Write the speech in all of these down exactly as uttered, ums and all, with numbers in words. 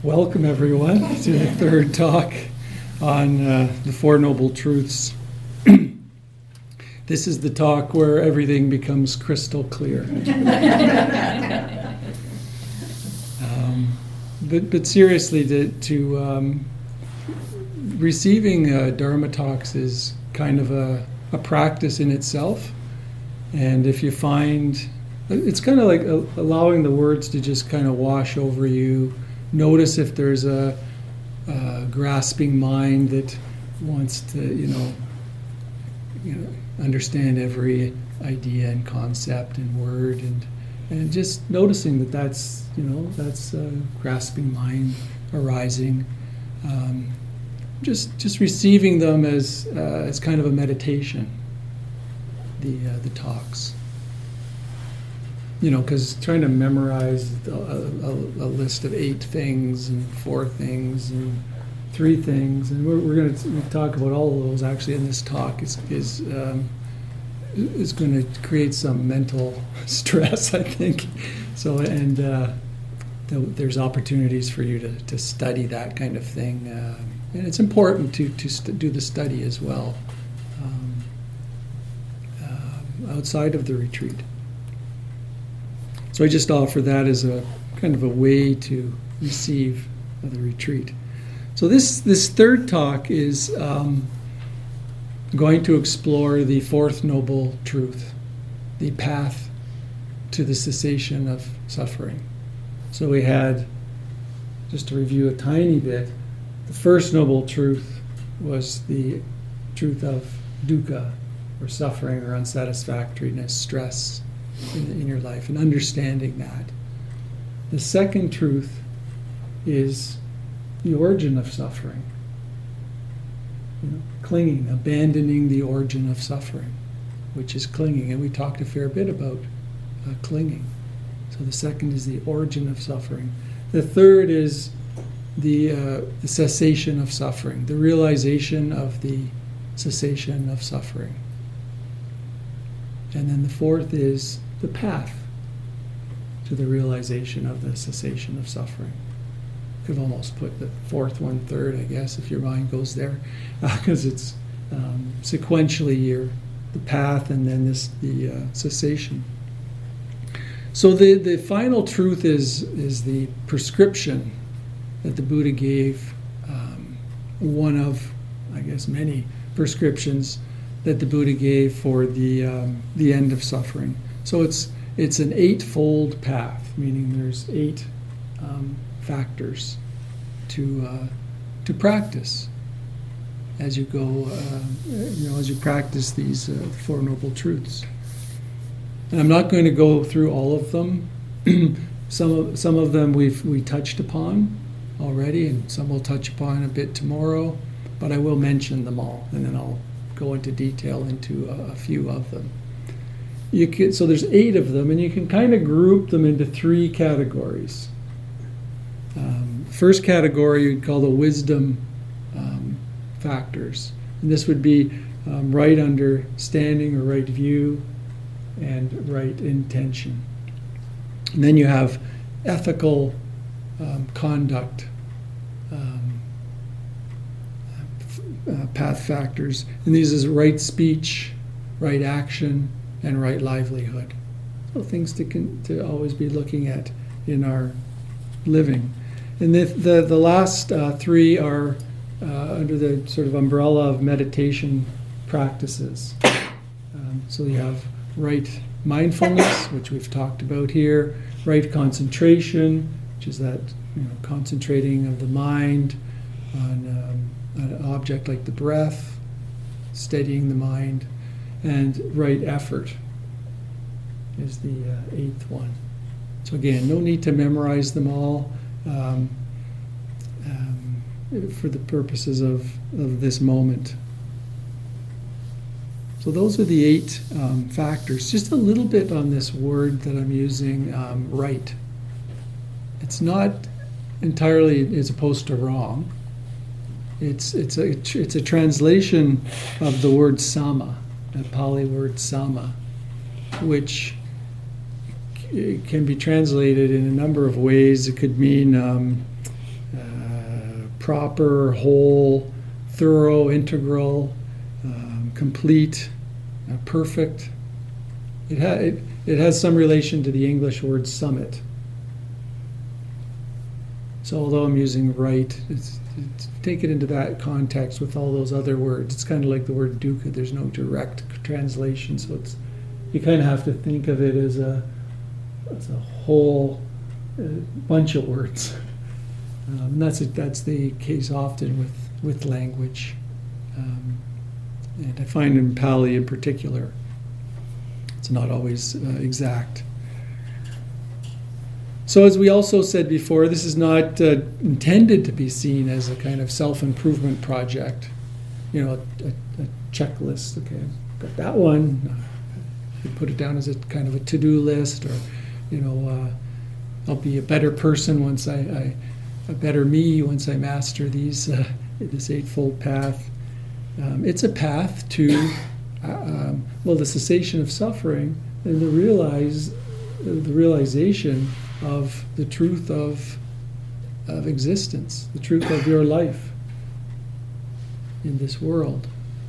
Welcome, everyone, to the third talk on uh, the Four Noble Truths. This is the talk where everything becomes crystal clear. um, but, but seriously, to, to um, receiving uh, Dharma talks is kind of a, a practice in itself. And if you find, it's kind of like a, allowing the words to just kind of wash over you. Notice if there's a, a grasping mind that wants to, you know, you know, understand every idea and concept and word, and and just noticing that that's, you know, that's a grasping mind arising. Um, just just receiving them as uh, as kind of a meditation. The uh, the talks. You know, because trying to memorize a, a, a list of eight things and four things and three things, and we're, we're going to talk about all of those actually in this talk, is is um, is going to create some mental stress, I think. So, and uh, th- there's opportunities for you to, to study that kind of thing, uh, and it's important to to st- do the study as well um, uh, outside of the retreat. So I just offer that as a kind of a way to receive the retreat. So this this third talk is um, going to explore the fourth noble truth, the path to the cessation of suffering. So we had, just to review a tiny bit, the first noble truth was the truth of dukkha, or suffering, or unsatisfactoriness, stress in, in your life, and understanding that. The second truth is the origin of suffering. You know, clinging, abandoning the origin of suffering, which is clinging. And we talked a fair bit about uh, clinging. So the second is the origin of suffering. The third is the, uh, the cessation of suffering, the realization of the cessation of suffering. And then the fourth is the path to the realization of the cessation of suffering. Could almost put the fourth one third, I guess, if your mind goes there, because uh, it's um, sequentially here, the path and then this the uh, cessation. So the, the final truth is is the prescription that the Buddha gave, um, one of, I guess, many prescriptions that the Buddha gave for the um, the end of suffering. So it's it's an eightfold path, meaning there's eight um, factors to uh, to practice as you go, uh, you know, as you practice these uh, Four Noble Truths. And I'm not going to go through all of them. some of some of them we've we touched upon already, and some we'll touch upon a bit tomorrow. But I will mention them all, and then I'll go into detail into a, a few of them. You can, so there's eight of them, and you can kind of group them into three categories. Um, first category you'd call the wisdom um, factors, and this would be um, right understanding or right view and right intention. And then you have ethical um, conduct um, uh, path factors, and these is right speech, right action, and right livelihood. So things to con- to always be looking at in our living. And the the, the last uh, three are uh, under the sort of umbrella of meditation practices. Um, so you have right mindfulness, which we've talked about here, right concentration, which is that, you know, concentrating of the mind on um, an object like the breath, steadying the mind, and right effort is the uh, eighth one. So again, no need to memorize them all um, um, for the purposes of, of this moment. So those are the eight um, factors. Just a little bit on this word that I'm using, um, right. It's not entirely as opposed to wrong. It's it's a it's a translation of the word sama, the Pali word sama, which can be translated in a number of ways. It could mean um, uh, proper, whole, thorough, integral, um, complete, uh, perfect. It, ha- it, it has some relation to the English word summit. So although I'm using right, it's, it's, take it into that context with all those other words. It's kind of like the word dukkha. There's no direct translation, so it's you kind of have to think of it as a as a whole uh, bunch of words. Um, and that's a, that's the case often with with language, um, and I find in Pali in particular, it's not always uh, exact. So as we also said before, this is not uh, intended to be seen as a kind of self-improvement project. You know, a, a, a checklist. Okay, I've got that one. Uh, you put it down as a kind of a to-do list, or, you know, uh, I'll be a better person once I, I, a better me once I master these, uh, this Eightfold Path. Um, it's a path to, uh, um, well, the cessation of suffering and the realize, uh, the realization of the truth of of existence, the truth of your life in this world.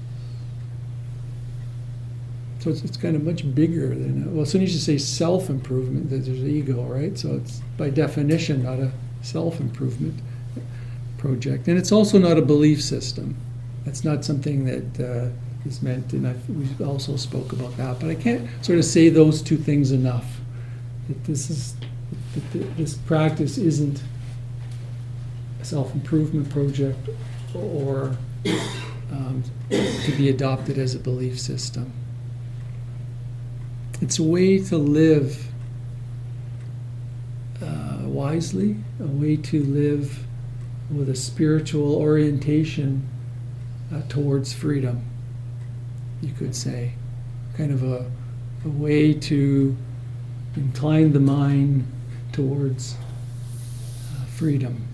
So it's, it's kind of much bigger than, well, as soon as you say self-improvement, there's ego, right? So it's by definition not a self-improvement project. And it's also not a belief system. That's not something that uh, is meant, and I've, we also spoke about that. But I can't sort of say those two things enough. That this is that this practice isn't a self-improvement project or um, to be adopted as a belief system. It's a way to live uh, wisely, a way to live with a spiritual orientation uh, towards freedom, you could say. Kind of a, a way to incline the mind towards uh, freedom.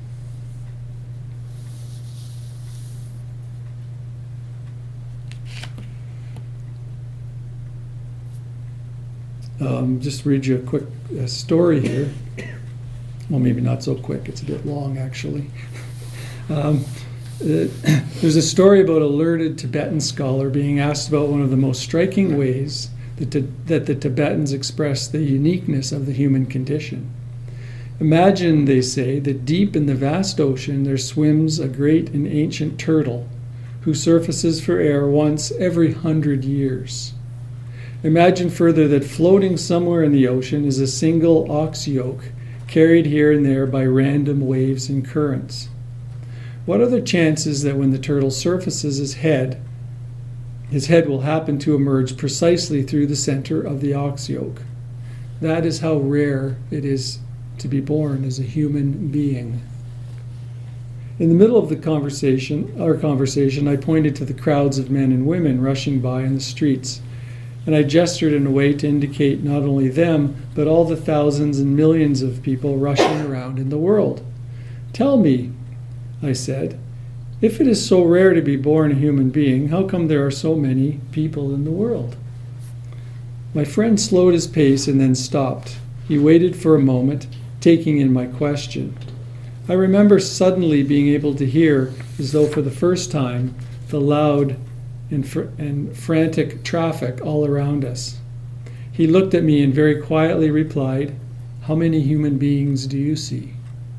Um, just read you a quick uh, story here. Well, maybe not so quick. It's a bit long, actually. um, uh, there's a story about a learned Tibetan scholar being asked about one of the most striking ways that, t- that the Tibetans express the uniqueness of the human condition. Imagine, they say, that deep in the vast ocean there swims a great and ancient turtle who surfaces for air once every hundred years. Imagine further that floating somewhere in the ocean is a single ox yoke, carried here and there by random waves and currents. What are the chances that when the turtle surfaces his head, his head will happen to emerge precisely through the center of the ox yoke? That is how rare it is to be born as a human being. In the middle of the conversation, our conversation, I pointed to the crowds of men and women rushing by in the streets, and I gestured in a way to indicate not only them, but all the thousands and millions of people rushing around in the world. Tell me, I said, if it is so rare to be born a human being, how come there are so many people in the world? My friend slowed his pace and then stopped. He waited for a moment, taking in my question. I remember suddenly being able to hear, as though for the first time, the loud and, fr- and frantic traffic all around us. He looked at me and very quietly replied, "How many human beings do you see?"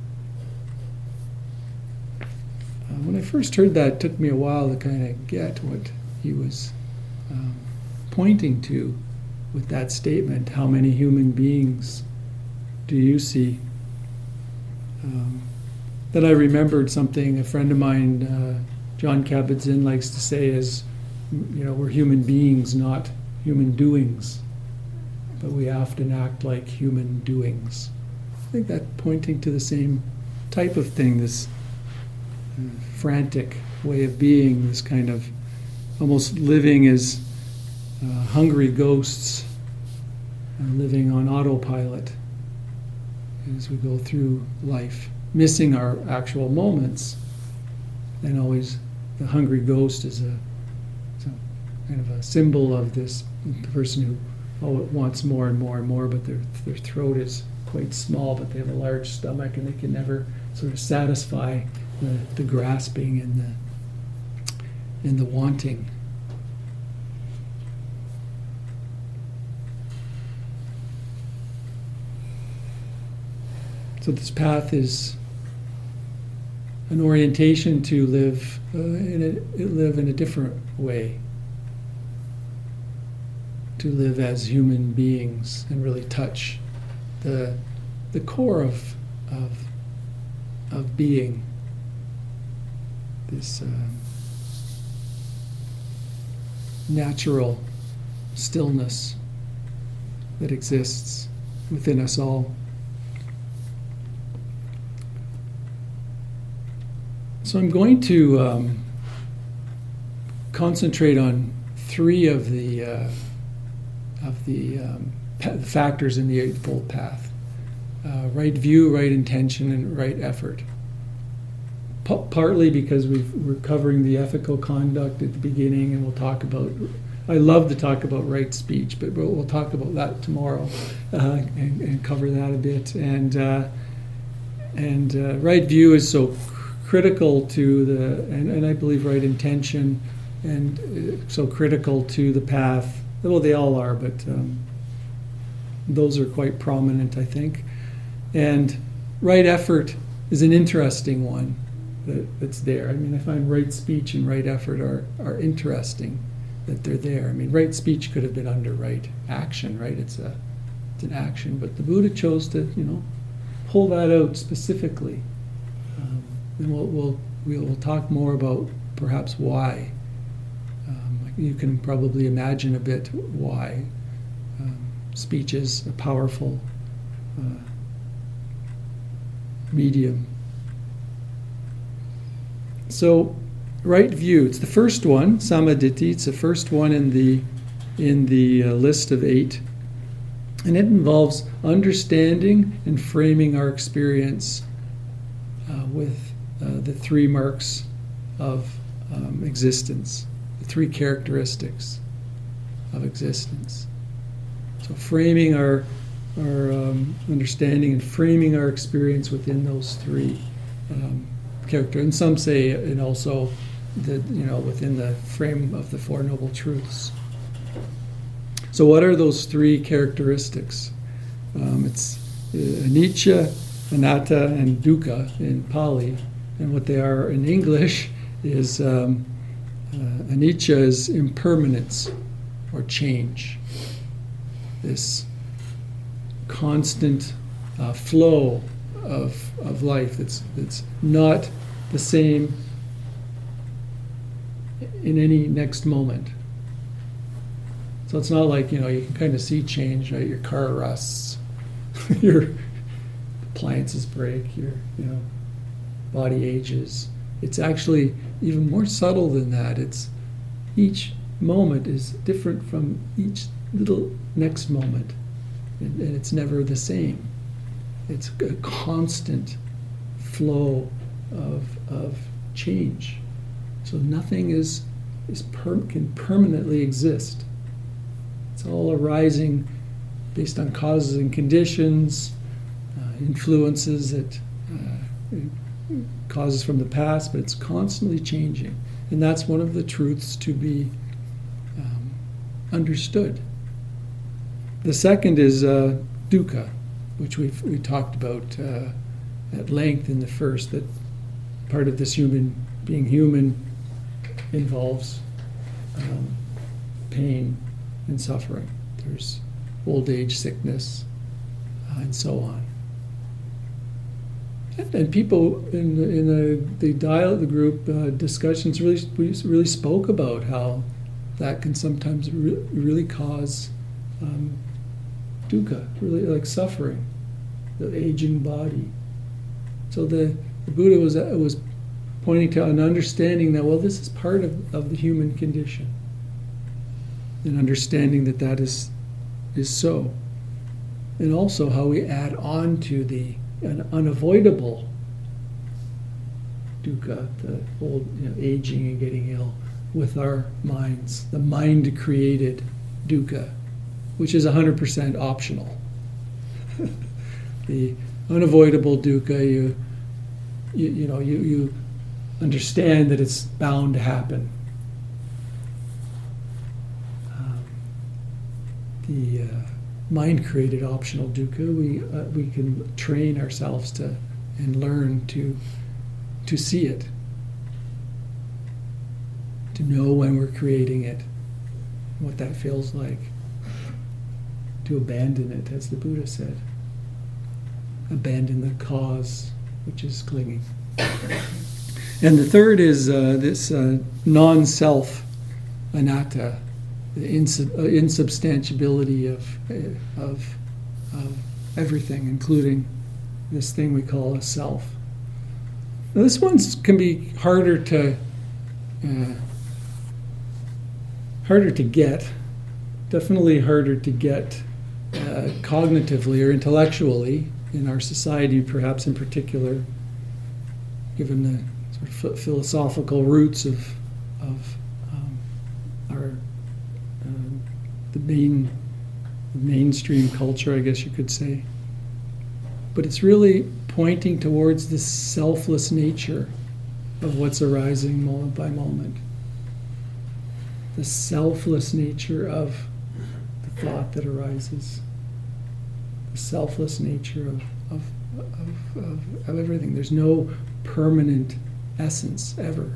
Uh, when I first heard that, it took me a while to kind of get what he was um, pointing to with that statement, "How many human beings do you see?" Um, then I remembered something a friend of mine, uh, John Kabat-Zinn, likes to say is, you know, we're human beings, not human doings, but we often act like human doings. I think that pointing to the same type of thing, this uh, frantic way of being, this kind of almost living as uh, hungry ghosts, and living on autopilot as we go through life, missing our actual moments, and always the hungry ghost is a, is a kind of a symbol of this person who oh, wants more and more and more, but their their throat is quite small, but they have a large stomach and they can never sort of satisfy the, the grasping and the and the wanting. So this path is an orientation to live uh, in a, live in a different way, to live as human beings and really touch the the core of of of being. This uh, natural stillness that exists within us all. So I'm going to um, concentrate on three of the uh, of the um, pa- factors in the Eightfold Path: uh, right view, right intention, and right effort. P- partly because we've, we're covering the ethical conduct at the beginning, and we'll talk about. I love to talk about right speech, but we'll, we'll talk about that tomorrow uh, and, and cover that a bit. And uh, and uh, right view is so critical to the, and, and I believe right intention, and uh, so critical to the path. Well, they all are, but um, those are quite prominent, I think. And right effort is an interesting one that, that's there. I mean, I find right speech and right effort are, are interesting that they're there. I mean, right speech could have been under right action, right? It's a it's an action, but the Buddha chose to, you know, pull that out specifically. Um, and we'll, we'll we'll we'll talk more about perhaps why. Um, you can probably imagine a bit why. Um, speech is a powerful uh, medium. So, right view. It's the first one, Samaditthi. It's the first one in the in the uh, list of eight, and it involves understanding and framing our experience uh, with uh, the three marks of um, existence, the three characteristics of existence. So, framing our our um, understanding and framing our experience within those three um, character, and some say, and also the you know within the frame of the Four Noble Truths. So, what are those three characteristics? Um, it's uh, anicca, anatta, and dukkha in Pali, and what they are in English is um, uh, anicca is impermanence or change. This constant uh, flow of of life that's that's not the same in any next moment. So it's not like, you know, you can kind of see change, right? Your car rusts, your appliances break, your, you know, body ages. It's actually even more subtle than that. It's each moment is different from each little next moment, and, and it's never the same. It's a constant flow of of change. So nothing is is per, can permanently exist. It's all arising based on causes and conditions, uh, influences that uh, causes from the past, but it's constantly changing, and that's one of the truths to be um, understood. The second is uh, dukkha, which we've we talked about uh, at length in the first. That part of this human being human involves um, pain and suffering. There's old age, sickness, uh, and so on. And, and people in the, in the the dialogue, the group uh, discussions really really spoke about how that can sometimes re- really cause um, dukkha, really like suffering, the aging body. So the, the Buddha was uh, was pointing to an understanding that, well, this is part of, of the human condition, and understanding that that is is so, and also how we add on to the an unavoidable dukkha, the old, you know, aging and getting ill, with our minds, the mind-created dukkha, which is one hundred percent optional. The unavoidable dukkha, you, you, you know, you, you understand that it's bound to happen. Um, the uh, mind-created optional dukkha, we uh, we can train ourselves to and learn to to see it, to know when we're creating it, what that feels like, to abandon it, as the Buddha said. Abandon the cause, which is clinging. And the third is uh, this uh, non-self, anatta, the insub- uh, insubstantiability of, uh, of, of everything, including this thing we call a self. Now, this one can be harder to uh, harder to get, definitely harder to get uh, cognitively or intellectually in our society, perhaps in particular, given the sort of philosophical roots of of um, our uh, the main mainstream culture, I guess you could say. But it's really pointing towards this selfless nature of what's arising moment by moment. The selfless nature of the thought that arises. The selfless nature of, of, of, of, of everything. There's no permanent essence ever.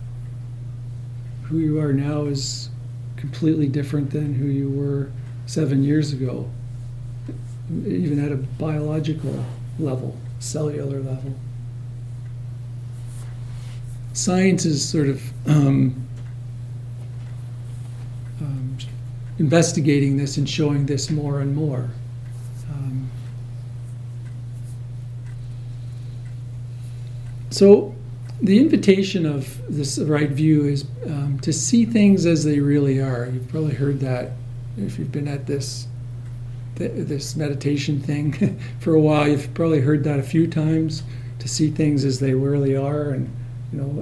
Who you are now is completely different than who you were seven years ago, even at a biological level, cellular level. Science is sort of um, um, investigating this and showing this more and more. Um, so the invitation of this right view is um, to see things as they really are. You've probably heard that if you've been at this this meditation thing for a while. You've probably heard that a few times, to see things as they really are. And you know,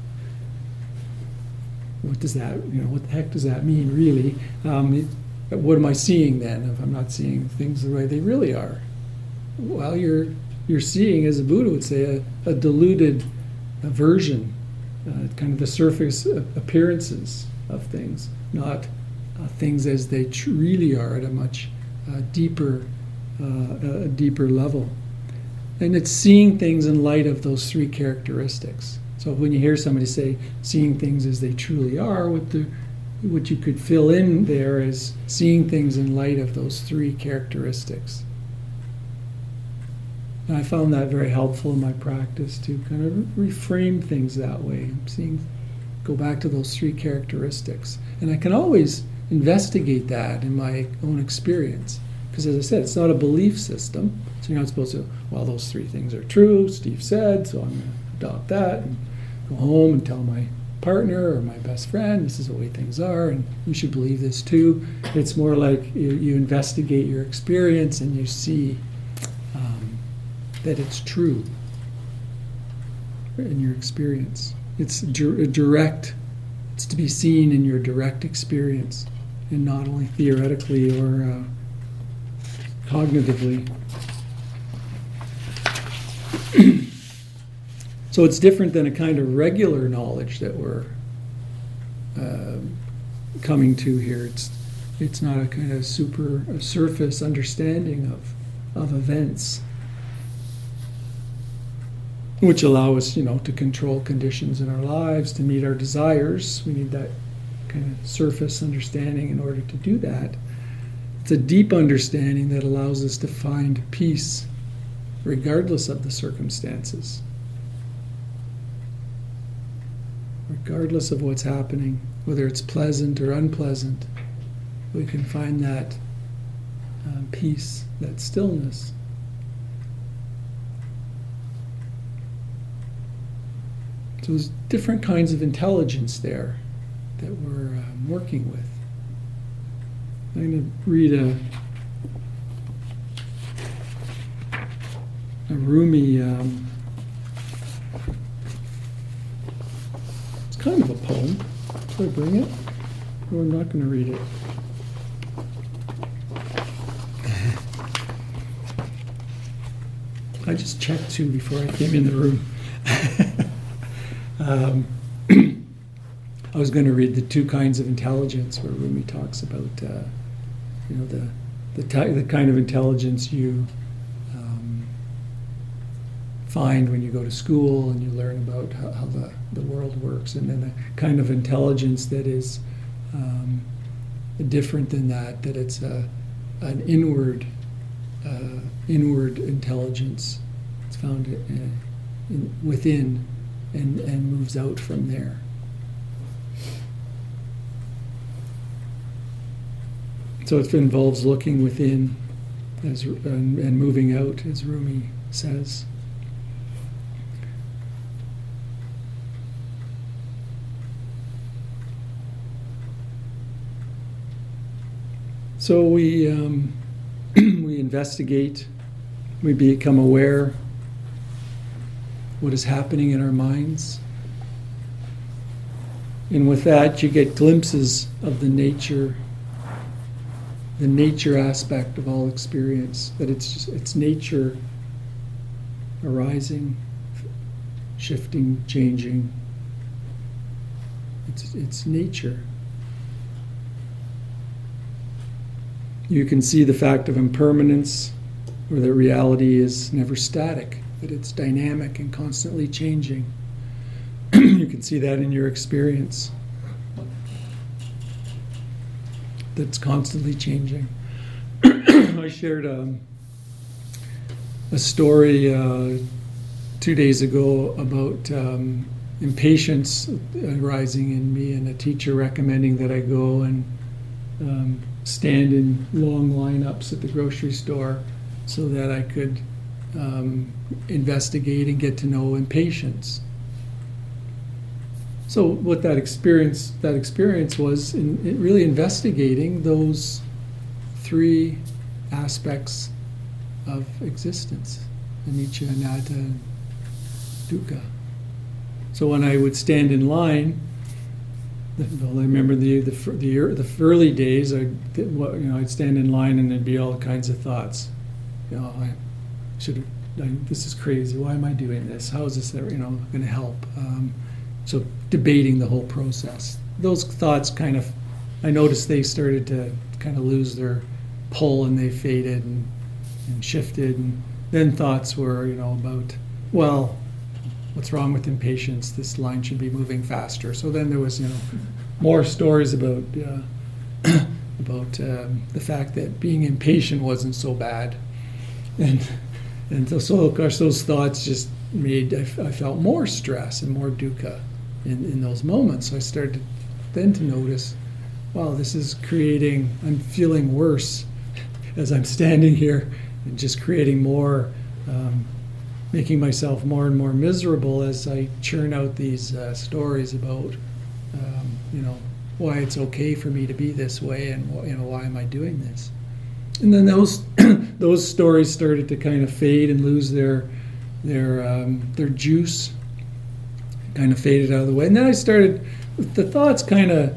what does that, you know, what the heck does that mean, really? Um, what am I seeing then if I'm not seeing things the way they really are? Well, you're you're seeing, as the Buddha would say, a, a diluted a version, uh, kind of the surface appearances of things, not uh, things as they tr- really are at a much uh, deeper, uh, a deeper level. And it's seeing things in light of those three characteristics. So when you hear somebody say seeing things as they truly are, what the what you could fill in there is seeing things in light of those three characteristics. And I found that very helpful in my practice to kind of reframe things that way. Seeing, go back to those three characteristics. And I can always investigate that in my own experience. Because as I said, it's not a belief system. So you're not supposed to, well, those three things are true, Steve said, so I'm going to adopt that and go home and tell my partner or my best friend, this is the way things are, and you should believe this too. It's more like you, you investigate your experience and you see um, that it's true in your experience. It's dir- direct, it's to be seen in your direct experience and not only theoretically or uh, cognitively. So it's different than a kind of regular knowledge that we're uh, coming to here. It's it's not a kind of super a surface understanding of of events, which allow us, you know, to control conditions in our lives, to meet our desires. We need that kind of surface understanding in order to do that. It's a deep understanding that allows us to find peace regardless of the circumstances. Regardless of what's happening, whether it's pleasant or unpleasant, we can find that um, peace, that stillness. So there's different kinds of intelligence there that we're um, working with. I'm going to read a, a Rumi. Um, it's kind of a poem. Should I bring it? Or I'm not going to read it. I just checked too before I came in the room. Um, I was going to read the two kinds of intelligence, where Rumi talks about, uh, you know, the the, ty- the kind of intelligence you um, find when you go to school and you learn about how, how the, the world works, and then the kind of intelligence that is um, different than that, that it's a, an inward uh, inward intelligence. It's found in, in, within and, and moves out from there. So it involves looking within as, and, and moving out, as Rumi says. So we um, we investigate, we become aware what is happening in our minds. And with that, you get glimpses of the nature the nature aspect of all experience, that it's just, it's nature arising, shifting, changing. It's, it's nature. You can see the fact of impermanence, or that reality is never static, that it's dynamic and constantly changing. You can see that in your experience. That's constantly changing. I shared um, a story uh, two days ago about um, impatience arising in me, and a teacher recommending that I go and um, stand in long lineups at the grocery store so that I could um, investigate and get to know impatience. So what that experience that experience was in, in really investigating those three aspects of existence: anicca, anatta, and dukkha. So when I would stand in line, well, I remember the the the, the early days. I you know I'd stand in line and there'd be all kinds of thoughts. You know, I should have. This is crazy. Why am I doing this? How is this you know going to help? Um, So debating the whole process. Those thoughts kind of, I noticed they started to kind of lose their pull, and they faded and, and shifted. And then thoughts were, you know, about, well, what's wrong with impatience? This line should be moving faster. So then there was, you know, more stories about uh, about um, the fact that being impatient wasn't so bad. And and so, so of course those thoughts just made, I, I felt more stress and more dukkha in, in those moments. So I started then to notice, wow, this is creating, I'm feeling worse as I'm standing here, and just creating more, um, making myself more and more miserable as I churn out these uh, stories about, um, you know, why it's okay for me to be this way, and you know, why am I doing this? And then those those stories started to kind of fade and lose their their um, their juice, kind of faded out of the way. And then I started, the thoughts kind of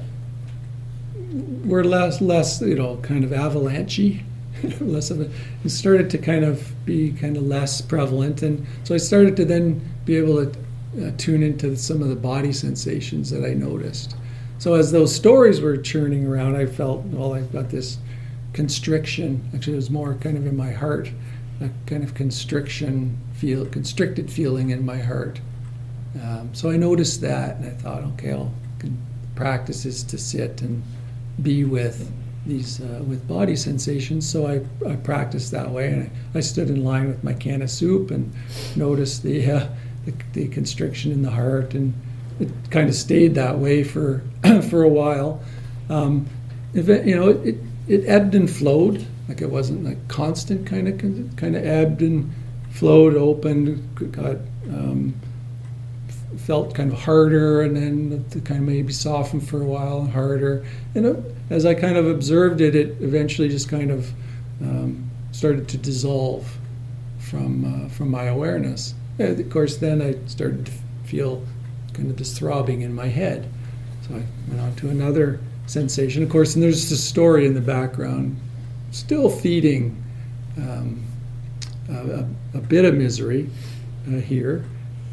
were less, less you know, kind of avalanche-y, less of a, it started to kind of be kind of less prevalent. And so I started to then be able to uh, tune into some of the body sensations that I noticed. So as those stories were churning around, I felt, well, I've got this constriction. Actually, it was more kind of in my heart, a kind of constriction feel, constricted feeling in my heart. Um, so I noticed that, and I thought, okay, I'll can practice is to sit and be with these uh, with body sensations. So I, I practiced that way, and I, I stood in line with my can of soup and noticed the, uh, the the constriction in the heart, and it kind of stayed that way for for a while. Um, if it, you know, it, it it ebbed and flowed. Like it wasn't like constant, kind of kind of ebbed and flowed, opened, got um, felt kind of harder, and then it kind of maybe softened for a while and harder. And it, as I kind of observed it, it eventually just kind of um, started to dissolve from uh, from my awareness. And of course, then I started to feel kind of this throbbing in my head. So I went on to another sensation, of course, and there's this story in the background, still feeding um, a, a bit of misery uh, here.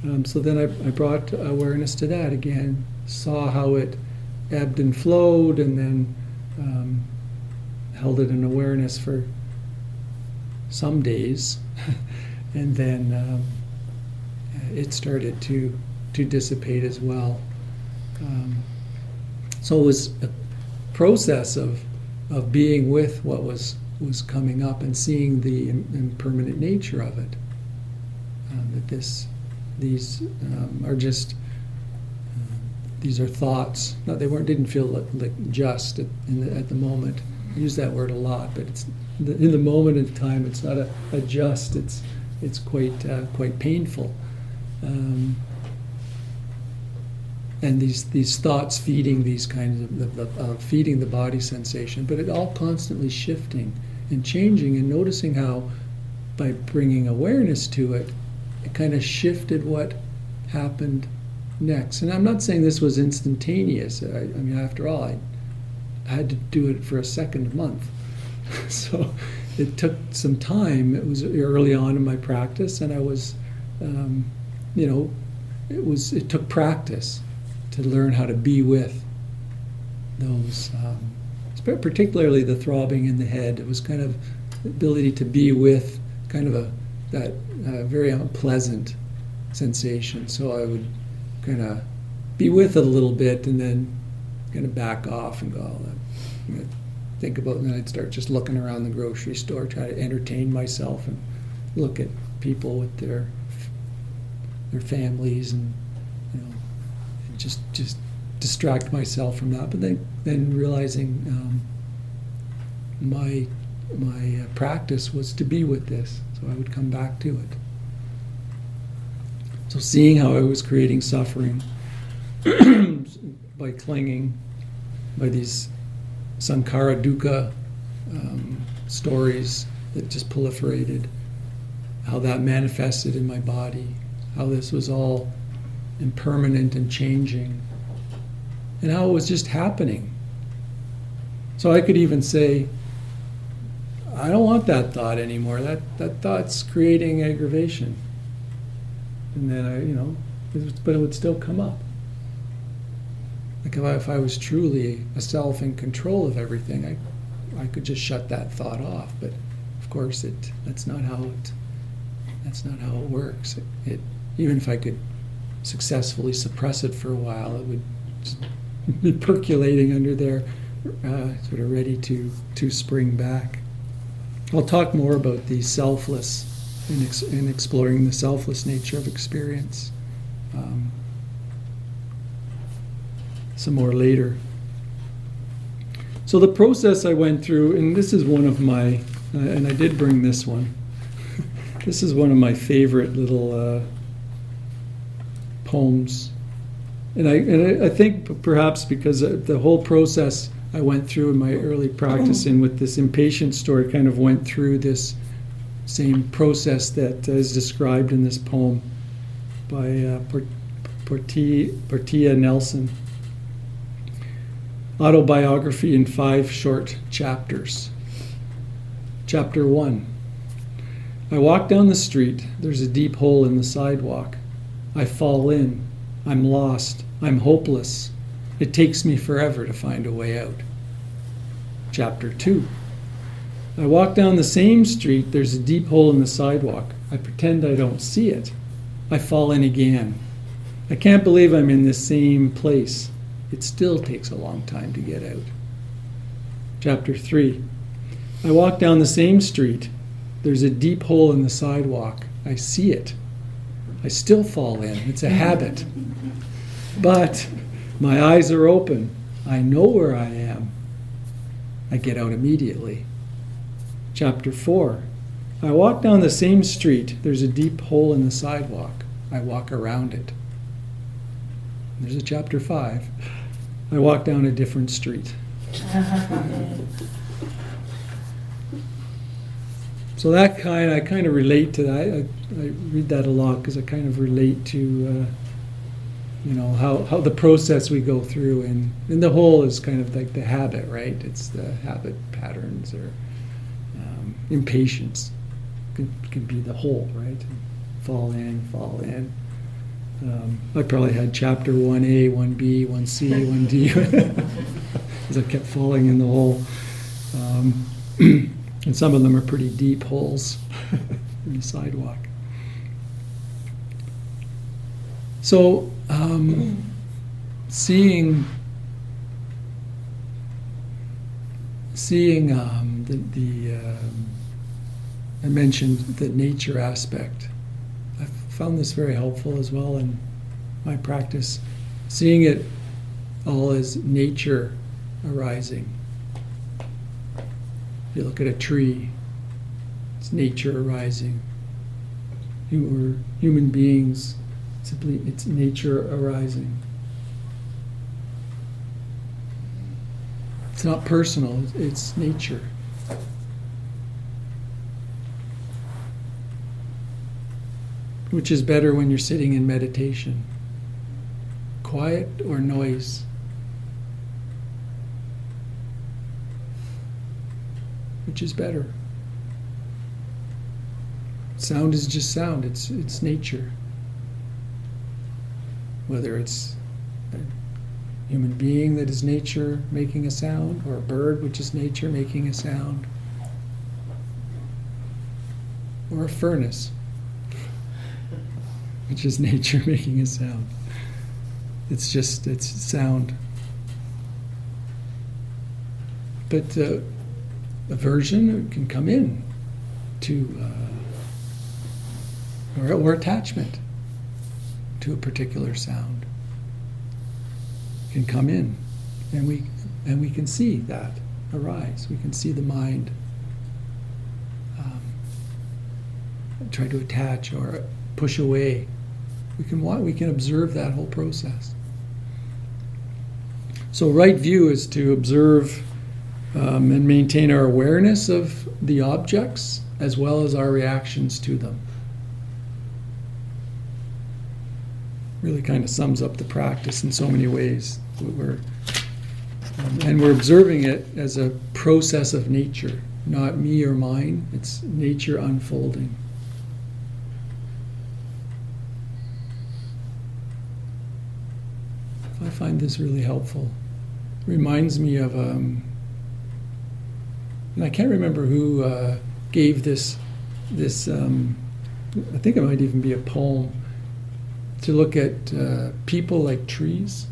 Um, so then I, I brought awareness to that again, saw how it ebbed and flowed, and then um, held it in awareness for some days, and then um, it started to to dissipate as well. Um, so it was a process of of being with what was was coming up and seeing the im- impermanent nature of it. Um, that this these um, are just uh, these are thoughts. No, they weren't. Didn't feel like, like just at, in the, at the moment. I use that word a lot, but it's in the moment in time. It's not a, a just. It's it's quite uh, quite painful. Um, and these these thoughts feeding these kinds of the, uh, feeding the body sensation, but it all constantly shifting and changing, and noticing how by bringing awareness to it, it kind of shifted what happened next. And I'm not saying this was instantaneous. I, I mean, after all, I, I had to do it for a second month, so it took some time. It was early on in my practice, and I was, um, you know, it was it took practice to learn how to be with those, um, particularly the throbbing in the head. It was kind of the ability to be with kind of a that uh, very unpleasant sensation. So I would kind of be with it a little bit, and then kind of back off and go, oh, I'm gonna think about it. And then I'd start just looking around the grocery store, try to entertain myself and look at people with their their families, and you know, and just just distract myself from that. But then then realizing um, my my uh, practice was to be with this, so I would come back to it. So seeing how I was creating suffering by clinging, by these sankhara dukkha um, stories that just proliferated, how that manifested in my body, how this was all impermanent and changing, and how it was just happening. So I could even say, I don't want that thought anymore. That that thought's creating aggravation. And then I, you know, it was, but it would still come up. Like if I, if I was truly a self in control of everything, I I could just shut that thought off. But of course, it that's not how it that's not how it works. It, it even if I could successfully suppress it for a while, it would just be percolating under there, uh, sort of ready to to spring back. I'll talk more about the selfless in, ex- in exploring the selfless nature of experience um, some more later. So the process I went through, and this is one of my, uh, and I did bring this one. This is one of my favorite little uh, poems, and I and I, I think perhaps because the whole process I went through in my early practicing with this impatience story kind of went through this same process that is described in this poem by uh, Portia, Portia Nelson. Autobiography in five short chapters. Chapter one. I walk down the street. There's a deep hole in the sidewalk. I fall in. I'm lost. I'm hopeless. It takes me forever to find a way out. Chapter two. I walk down the same street. There's a deep hole in the sidewalk. I pretend I don't see it. I fall in again. I can't believe I'm in this same place. It still takes a long time to get out. Chapter three. I walk down the same street. There's a deep hole in the sidewalk. I see it. I still fall in. It's a habit. But my eyes are open. I know where I am. I get out immediately. Chapter four. I walk down the same street. There's a deep hole in the sidewalk. I walk around it. There's a chapter five. I walk down a different street. So that kind, I kind of relate to that. I, I read that a lot because I kind of relate to, uh, you know, how, how the process we go through, and, and the whole is kind of like the habit, right? It's the habit patterns, or um, impatience can, can be the whole, right? Fall in, fall in. Um, I probably had chapter one A, one B, one C, one D, because I kept falling in the hole. Um, and some of them are pretty deep holes in the sidewalk. So, um, seeing, seeing um, the, the um, I mentioned the nature aspect. I've found this very helpful as well in my practice. Seeing it all as nature arising. If you look at a tree, it's nature arising. We're human beings, simply it's nature arising. It's not personal, it's nature. Which is better when you're sitting in meditation? Quiet or noise? Which is better? Sound is just sound, it's it's nature. Whether it's a human being that is nature making a sound, or a bird which is nature making a sound, or a furnace which is nature making a sound. It's just, it's sound. But uh, aversion can come in to, uh, or, or attachment to a particular sound can come in, and we and we can see that arise. We can see the mind um, try to attach or push away. We can we can observe that whole process. So right view is to observe um, and maintain our awareness of the objects as well as our reactions to them. Really kind of sums up the practice in so many ways. We're, um, and we're observing it as a process of nature, not me or mine. It's nature unfolding. I find this really helpful. Reminds me of, um, and I can't remember who uh, gave this, this um, I think it might even be a poem, to look at uh, people like trees.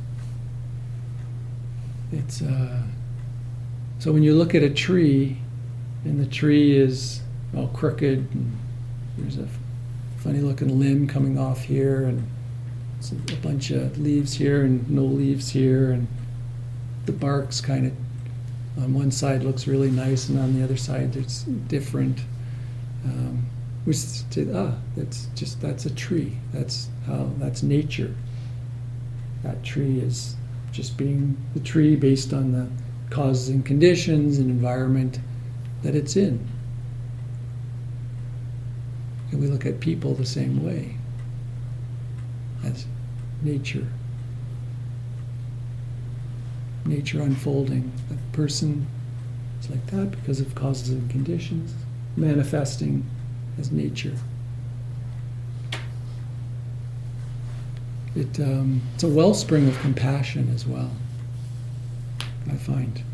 It's uh, so when you look at a tree, and the tree is all crooked, and there's a funny looking limb coming off here, and a bunch of leaves here and no leaves here, and the bark's kind of on one side looks really nice, and on the other side it's different. Um, we say, ah, that's just that's a tree. That's how that's nature. That tree is just being the tree based on the causes and conditions and environment that it's in. And we look at people the same way. As nature. Nature unfolding. A person is like that because of causes and conditions, manifesting as nature. It, um, it's a wellspring of compassion as well, I find.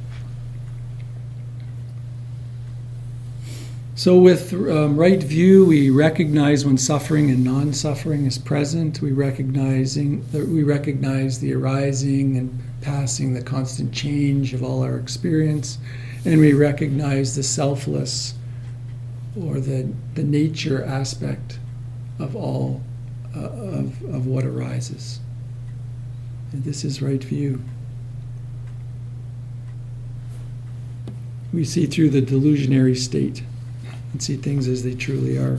So with um, right view, we recognize when suffering and non-suffering is present. We recognizing that we recognize the arising and passing, the constant change of all our experience, and we recognize the selfless or the the nature aspect of all uh, of of what arises. And this is right view. We see through the delusionary state and see things as they truly are.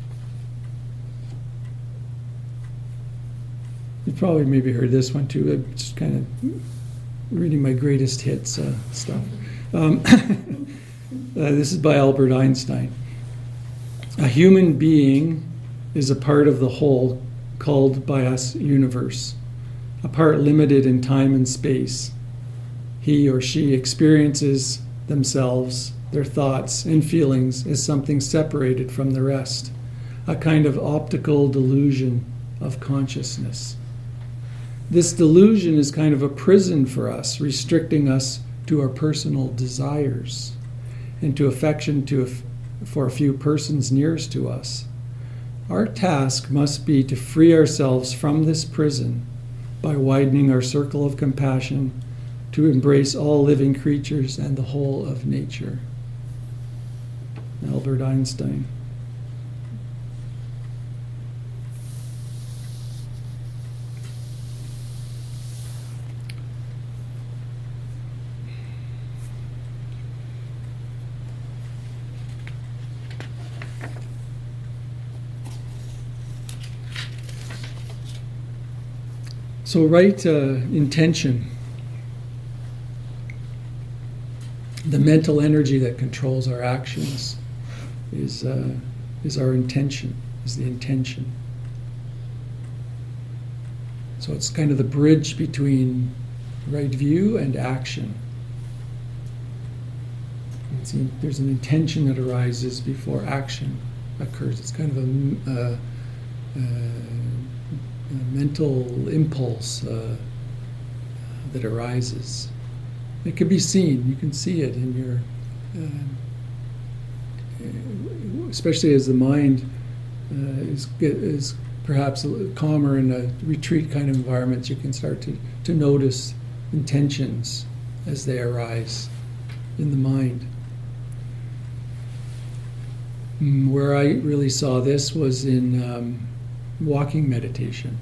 You probably maybe heard this one too. I'm just kind of reading my greatest hits uh, stuff. Um, uh, this is by Albert Einstein. A human being is a part of the whole called by us universe, a part limited in time and space. He or she experiences themselves, their thoughts and feelings as something separated from the rest, a kind of optical delusion of consciousness. This delusion is kind of a prison for us, restricting us to our personal desires and to affection to a, for a few persons nearest to us. Our task must be to free ourselves from this prison by widening our circle of compassion to embrace all living creatures and the whole of nature. Albert Einstein. So right uh, intention, the mental energy that controls our actions is, uh, is our intention, is the intention. So it's kind of the bridge between right view and action. It's, there's an intention that arises before action occurs. It's kind of a, a, a A mental impulse uh, that arises. It can be seen. You can see it in your, uh, especially as the mind uh, is is perhaps calmer in a retreat kind of environments. You can start to to notice intentions as they arise in the mind. Where I really saw this was in Um, walking meditation.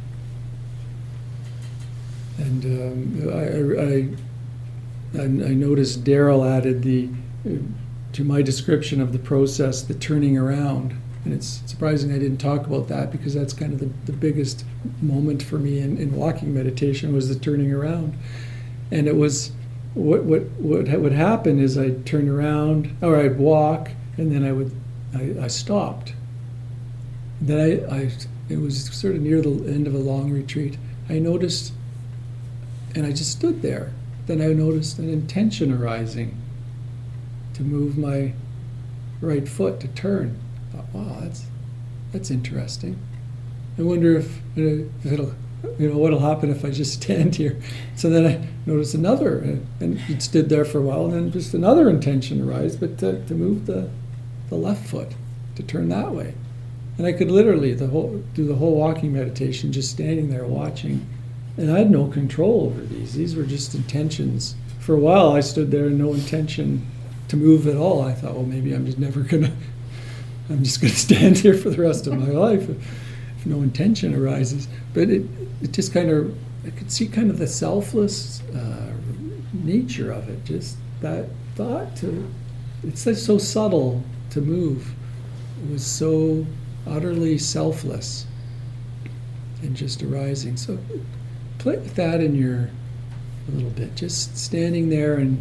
And um, I, I, I noticed Daryl added the, to my description of the process, the turning around. And it's surprising I didn't talk about that, because that's kind of the, the biggest moment for me in, in walking meditation, was the turning around. And it was, what what what would happen is I'd turn around, or I'd walk, and then I would, I, I stopped. Then I, I, it was sort of near the end of a long retreat. I noticed, and I just stood there. Then I noticed an intention arising to move my right foot, to turn. I thought, wow, that's that's interesting. I wonder if, you know, if it'll, you know, what'll happen if I just stand here. So then I noticed another, and it stood there for a while, and then just another intention arose, but to, to move the the left foot, to turn that way. And I could literally the whole, do the whole walking meditation just standing there watching. And I had no control over these. These were just intentions. For a while I stood there and no intention to move at all. I thought, well, maybe I'm just never going to, I'm just going to stand here for the rest of my life if, if no intention arises. But it, it just kind of, I could see kind of the selfless uh, nature of it. Just that thought to, it's like so subtle to move. It was so utterly selfless and just arising. So play with that in your a little bit, just standing there and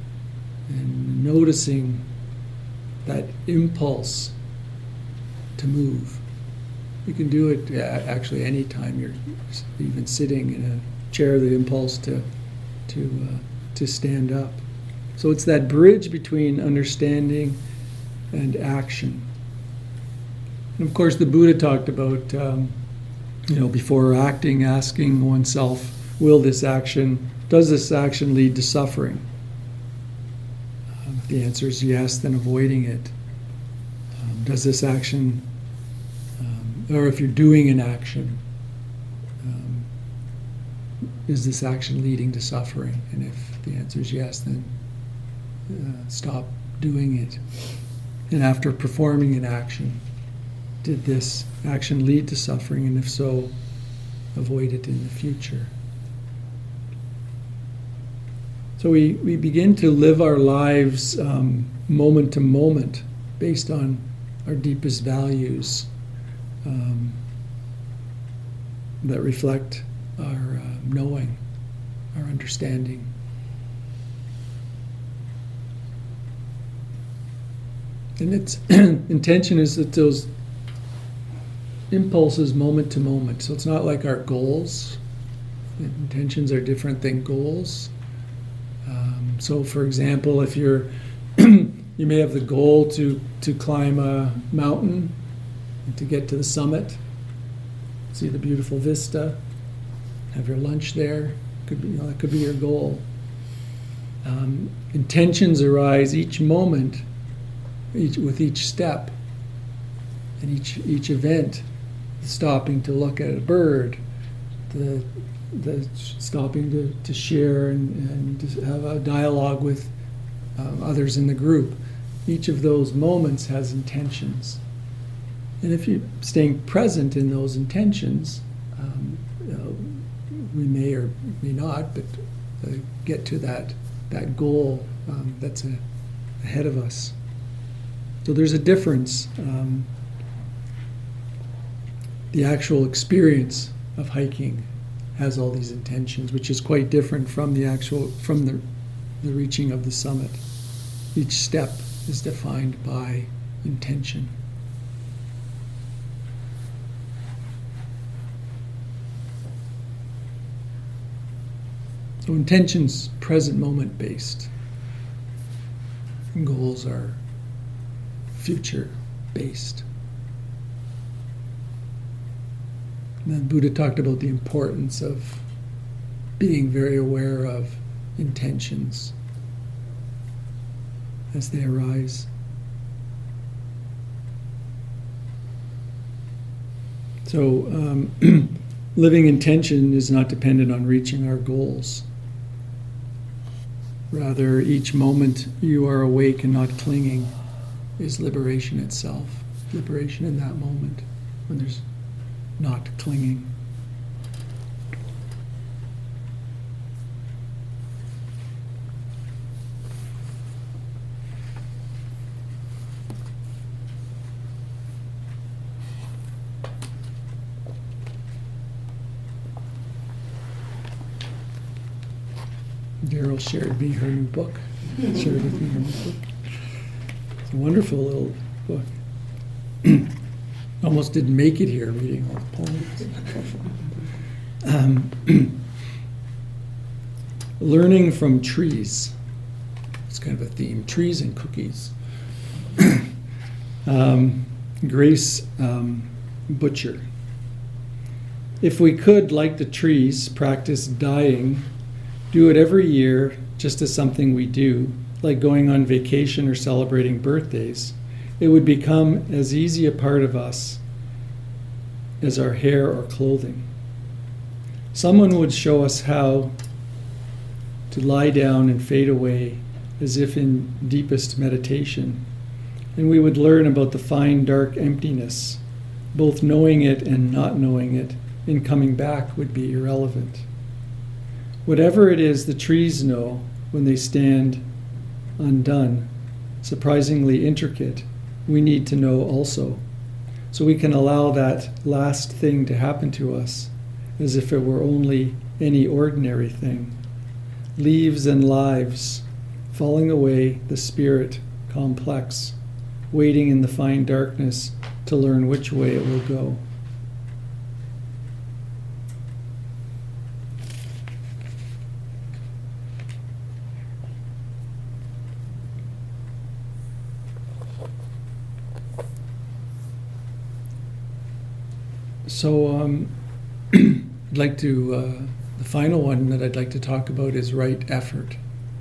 and noticing that impulse to move. You can do it actually any time you're even sitting in a chair, the impulse to to uh, to stand up. So it's that bridge between understanding and action. And of course, the Buddha talked about, um, you know, before acting, asking oneself, will this action, does this action lead to suffering? Um, if the answer is yes, then avoiding it. Um, does this action, um, or if you're doing an action, um, is this action leading to suffering? And if the answer is yes, then uh, stop doing it. And after performing an action, did this action lead to suffering? And if so, avoid it in the future. So we, we begin to live our lives um, moment to moment based on our deepest values um, that reflect our uh, knowing, our understanding. And its intention is that those impulses moment to moment. So it's not like our goals. Intentions are different than goals. Um, so for example, if you're, you may have the goal to, to climb a mountain and to get to the summit. see the beautiful vista, have your lunch there. Could be, you know, that could be your goal. Um, intentions arise each moment, each, with each step, and each each event. Stopping to look at a bird, the the stopping to, to share and, and to have a dialogue with um, others in the group. Each of those moments has intentions. And if you're staying present in those intentions, um, you know, we may or may not, but uh, get to that that goal um, that's a, ahead of us. So there's a difference. Um, the actual experience of hiking has all these intentions, which is quite different from the actual from the the reaching of the summit. Each step is defined by intention. So intention's present moment based. And goals are future based. And then Buddha talked about the importance of being very aware of intentions as they arise. So um, living intention is not dependent on reaching our goals. Rather, each moment you are awake and not clinging is liberation itself. Liberation in that moment when there's not clinging. Daryl shared me her new book. Shared with me her new book. It's a wonderful little book. Almost didn't make it here reading all the poems. Um, learning from trees. It's kind of a theme. Trees and cookies. um, Grace um, Butcher. If we could, like the trees, practice dying, do it every year just as something we do, like going on vacation or celebrating birthdays, it would become as easy a part of us as our hair or clothing. Someone would show us how to lie down and fade away as if in deepest meditation, and we would learn about the fine, dark emptiness. Both knowing it and not knowing it and coming back would be irrelevant. Whatever it is the trees know when they stand undone, surprisingly intricate, we need to know also, so we can allow that last thing to happen to us as if it were only any ordinary thing. Leaves and lives, falling away, the spirit complex, waiting in the fine darkness to learn which way it will go. So um, I'd like to, uh, the final one that I'd like to talk about is right effort.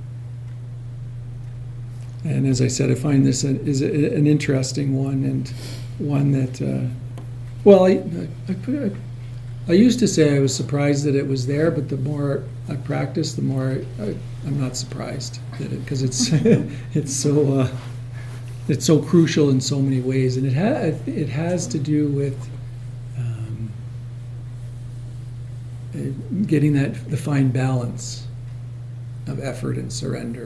And as I said, I find this a, is a, an interesting one, and one that, uh, well, I, I, I, I used to say I was surprised that it was there, but the more I practice, the more I, I, I'm not surprised that it, because it's it's so uh, it's so crucial in so many ways, and it ha- it has to do with getting that the fine balance of effort and surrender,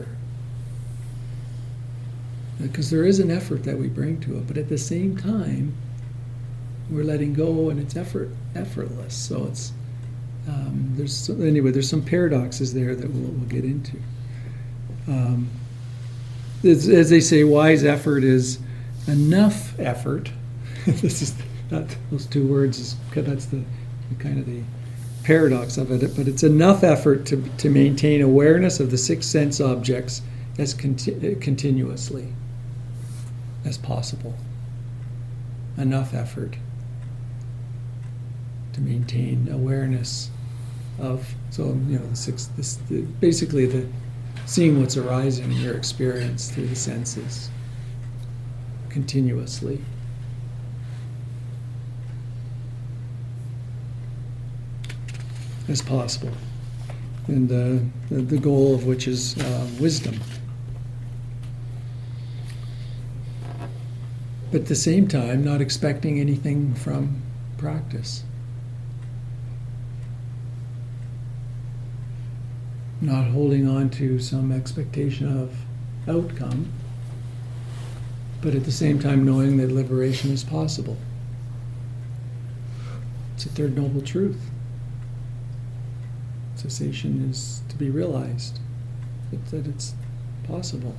because there is an effort that we bring to it, but at the same time we're letting go, and it's effort effortless. So it's um, there's so, anyway there's some paradoxes there that we'll, we'll get into. Um, as, as they say, wise effort is enough effort. This is that those two words is that's the, the kind of the paradox of it, but it's enough effort to, to maintain awareness of the six sense objects as conti- continuously as possible. Enough effort to maintain awareness of, so, you know, the six, this, the, basically the seeing what's arising in your experience through the senses continuously. As possible. And uh, the, the goal of which is uh, wisdom. But at the same time, not expecting anything from practice. Not holding on to some expectation of outcome, but at the same time knowing that liberation is possible. It's a third noble truth. Cessation is to be realized, that, that it's possible.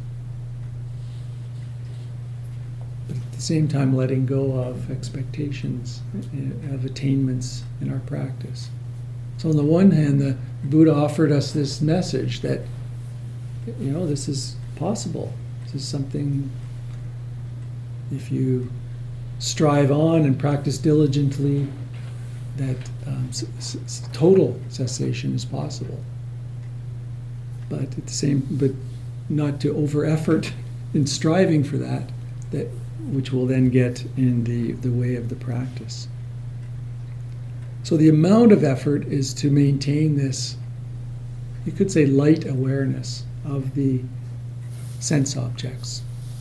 But at the same time, letting go of expectations, of attainments in our practice. So on the one hand, the Buddha offered us this message that, you know, this is possible. This is something, if you strive on and practice diligently, that um, s- s- total cessation is possible. But at the same, but not to over effort in striving for that, that which will then get in the, the way of the practice. So the amount of effort is to maintain this, you could say, light awareness of the sense objects.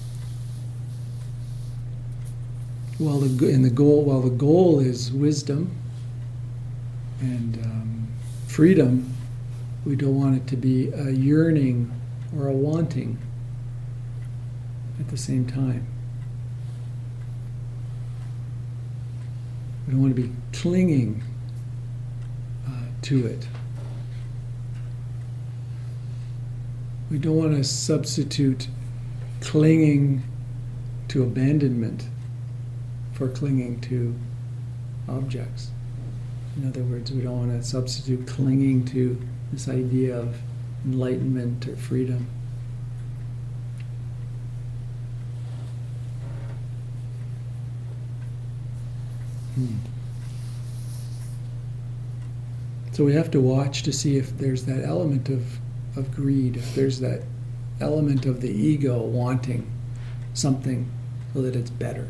While the in the goal, while the goal is wisdom and um, freedom, we don't want it to be a yearning or a wanting at the same time. We don't want to be clinging uh, to it. We don't want to substitute clinging to abandonment for clinging to objects. In other words, we don't want to substitute clinging to this idea of enlightenment or freedom. Hmm. So we have to watch to see if there's that element of, of greed, if there's that element of the ego wanting something so that it's better.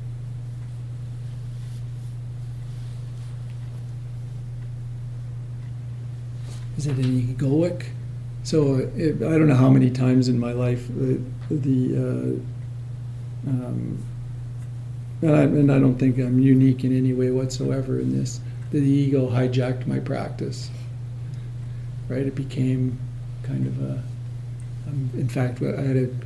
Is it an egoic? So it, I don't know how many times in my life the, the uh, um, and, I, and I don't think I'm unique in any way whatsoever in this, that the ego hijacked my practice. Right? It became kind of a, um, in fact, I had a,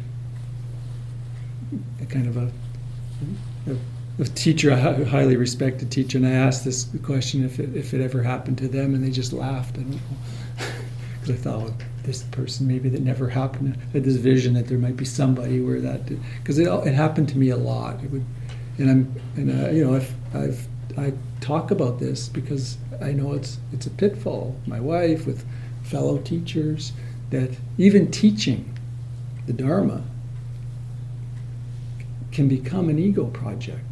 a kind of a, a a teacher, a highly respected teacher, and I asked this question if it, if it ever happened to them, and they just laughed. I don't know, because I thought, well, this person maybe that never happened. I had this vision that there might be somebody where that, because it it happened to me a lot. It would, and I'm and uh, you know, if I've I talk about this because I know it's it's a pitfall. My wife, with fellow teachers, that even teaching the Dharma can become an ego project.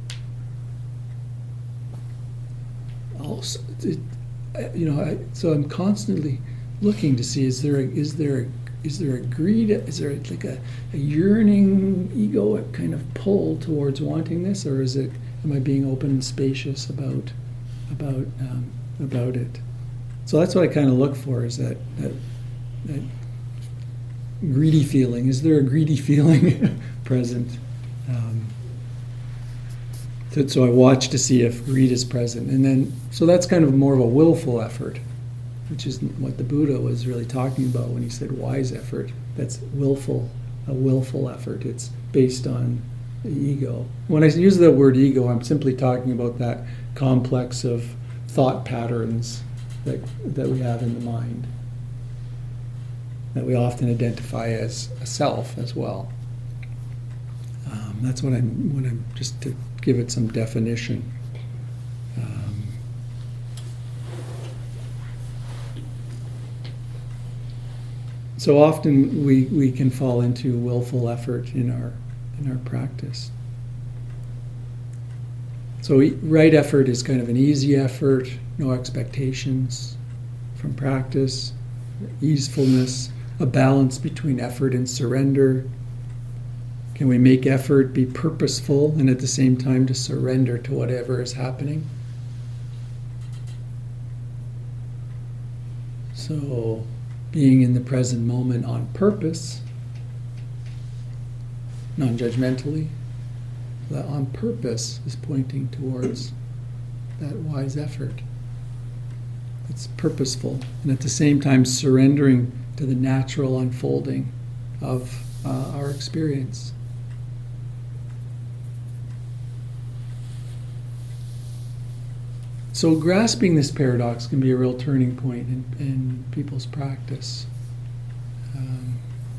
Also, it, you know, I, so I'm constantly looking to see, is there a, is there a, is there a greed, is there like a, a yearning ego kind of pull towards wanting this, or is it, am I being open and spacious about about um, about it? So that's what I kind of look for, is that that, that greedy feeling. Is there a greedy feeling present? Um, so, so I watch to see if greed is present, and then so that's kind of more of a willful effort, which is what the Buddha was really talking about when he said wise effort. That's willful, a willful effort. It's based on the ego. When I use the word ego, I'm simply talking about that complex of thought patterns that that we have in the mind, that we often identify as a self as well. Um, that's what I'm, when I'm, just to give it some definition. Um, so often we, we can fall into willful effort in our in our practice. So e- right effort is kind of an easy effort, no expectations from practice, easefulness, a balance between effort and surrender. Can we make effort be purposeful and at the same time to surrender to whatever is happening? So, being in the present moment on purpose, non-judgmentally, that on purpose is pointing towards that wise effort. It's purposeful, and at the same time surrendering to the natural unfolding of uh, our experience. So grasping this paradox can be a real turning point in, in people's practice. Um,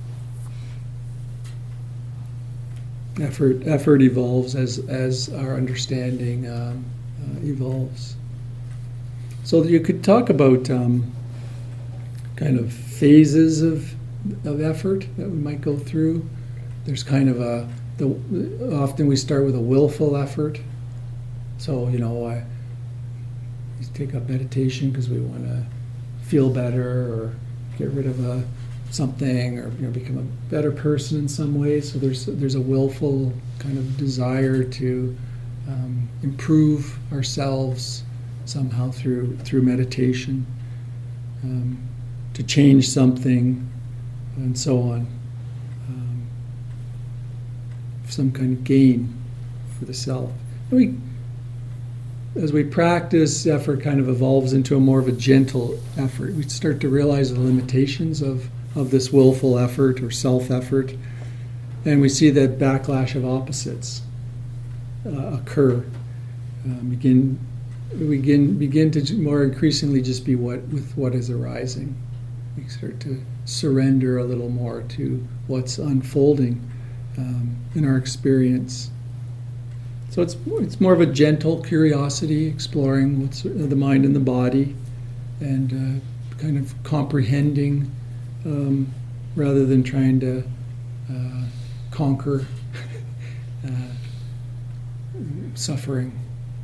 effort, effort evolves as, as our understanding um, uh, evolves. So you could talk about um, kind of phases of, of effort that we might go through. There's kind of a, the, often we start with a willful effort. So, you know, I take up meditation because we want to feel better or get rid of a, something, or, you know, become a better person in some way. So there's there's a willful kind of desire to um, improve ourselves somehow through through meditation, um, to change something, and so on. Um, some kind of gain for the self. And we As we practice, effort kind of evolves into a more of a gentle effort. We start to realize the limitations of, of this willful effort or self-effort, and we see that backlash of opposites uh, occur. Um, begin, we begin, begin to more increasingly just be what with what is arising. We start to surrender a little more to what's unfolding um, in our experience. So it's it's more of a gentle curiosity, exploring what's the mind and the body, and uh, kind of comprehending um, rather than trying to uh, conquer uh, suffering,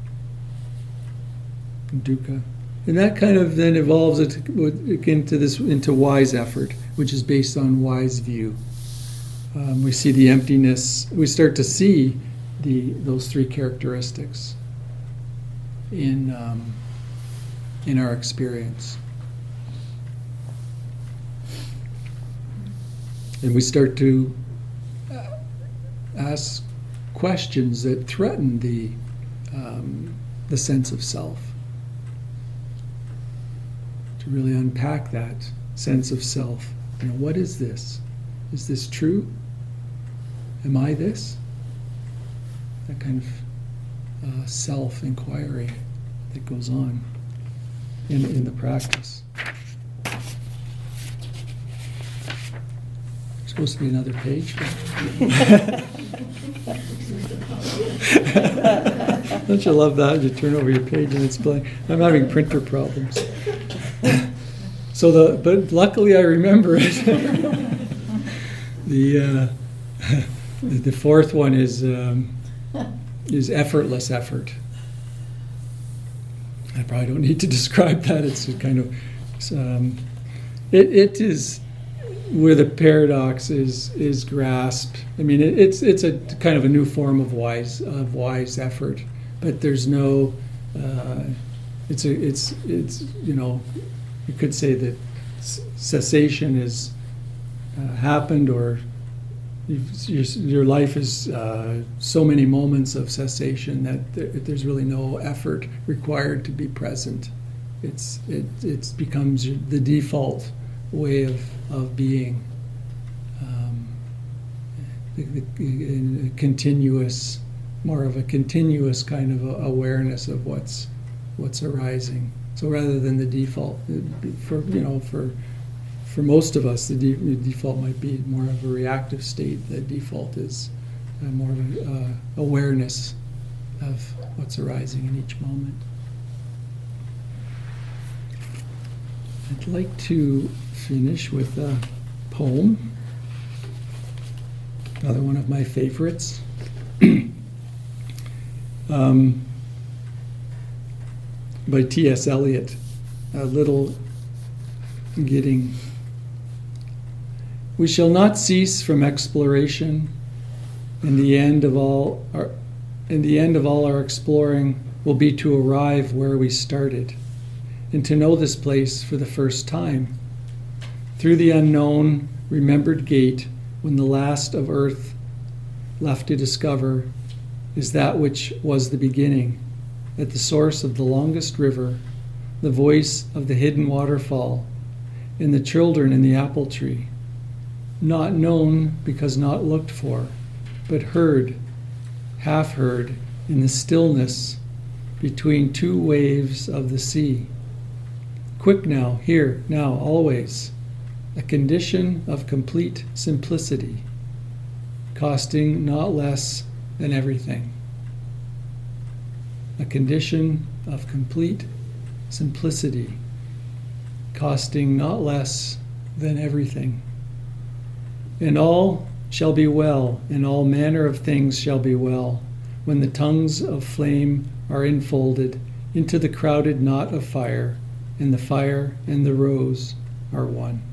dukkha, and that kind of then evolves it into this into wise effort, which is based on wise view. Um, we see the emptiness. We start to see The, those three characteristics in um, in our experience, and we start to ask questions that threaten the um, the sense of self. To really unpack that sense of self, you know, what is this? Is this true? Am I this? That kind of uh, self-inquiry that goes on in, in the practice. There's supposed to be another page. Don't you love that? You turn over your page and it's blank. I'm having printer problems. So the but luckily I remember it. the, uh, the the fourth one is. Um, is effortless effort. I probably don't need to describe that. It's a kind of, um, it, it is where the paradox is is grasped. I mean, it, it's it's a kind of a new form of wise of wise effort, but there's no, uh, it's a it's it's you know, you could say that cessation has uh, happened, or You've, your, your life is uh, so many moments of cessation that there, there's really no effort required to be present. It's it it becomes the default way of of being. Um, the, the, a continuous, more of a continuous kind of a awareness of what's what's arising. So rather than the default, for you know for. For most of us, the, de- the default might be more of a reactive state. The default is uh, more of an uh, awareness of what's arising in each moment. I'd like to finish with a poem, another one of my favorites. um, by T S Eliot, a little getting. We shall not cease from exploration. In the end of all our, in the end of all our exploring will be to arrive where we started, and to know this place for the first time, through the unknown, remembered gate, when the last of earth left to discover is that which was the beginning, at the source of the longest river, the voice of the hidden waterfall, in the children in the apple tree, not known because not looked for, but heard, half heard, in the stillness between two waves of the sea. Quick now, here, now, always, a condition of complete simplicity, costing not less than everything. A condition of complete simplicity, costing not less than everything. And all shall be well, and all manner of things shall be well, when the tongues of flame are enfolded into the crowded knot of fire, and the fire and the rose are one.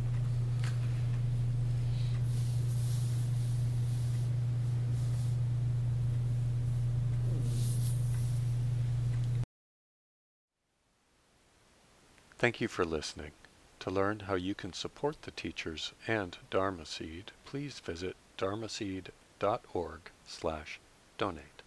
Thank you for listening. To learn how you can support the teachers and Dharma Seed, please visit dharmaseed dot org slash donate.